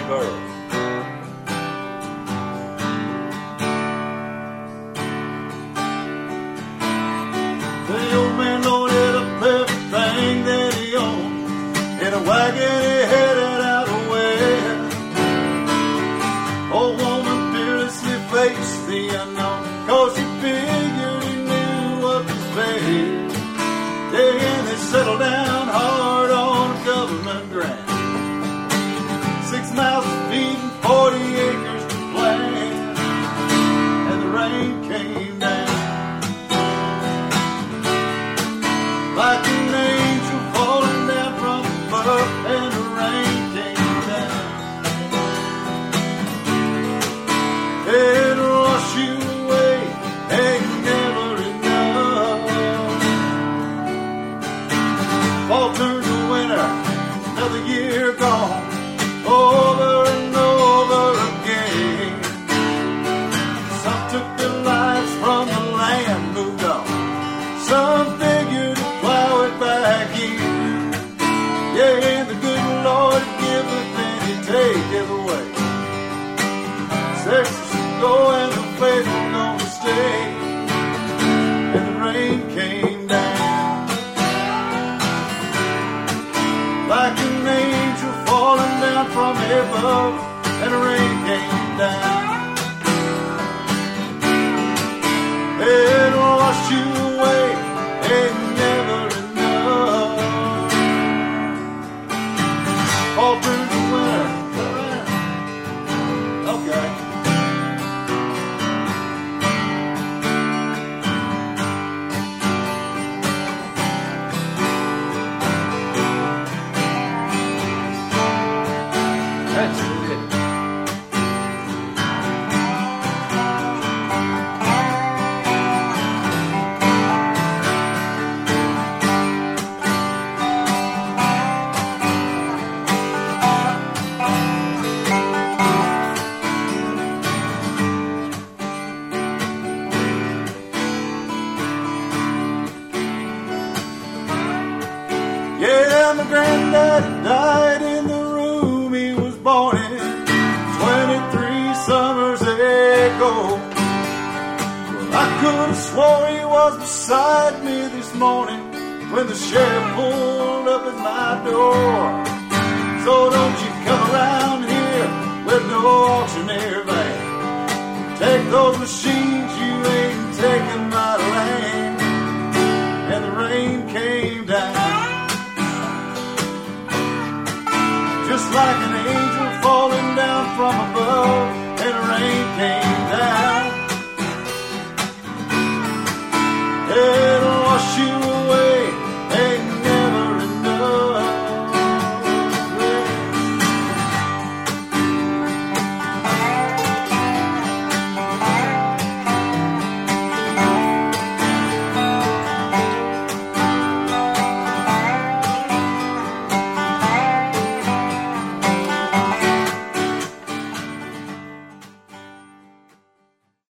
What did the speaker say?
girl. The old man loaded up everything that he owned in a wagon, he headed out west. Old woman fearlessly faced the unknown, 'cause he figured he knew what was best. And they settled down hard on government grant. 6 miles to feed and 40 acres to plant. And the rain came down like an angel falling down from above. And the rain came down and wash you away. Ain't never enough. Fall turned to winter, another year gone, over and over again. Some took their lives from the land, moved on. Some figured to plow it back in. Yeah, and the good Lord giveth and he taketh away. Sex is go and the faithful gonna stay. And the rain came down like an angel falling down from above. And the rain came down and washed you away. Ain't never enough. All through the winter. Okay. That's it. Yeah, my granddaddy died in the room he was born in 23 summers ago. Well, I could have swore he was beside me this morning when the sheriff pulled up at my door. So don't you come around here with no auctioneer van. Take those machines, you ain't taking my land. And the rain came down just like an angel falling down from above.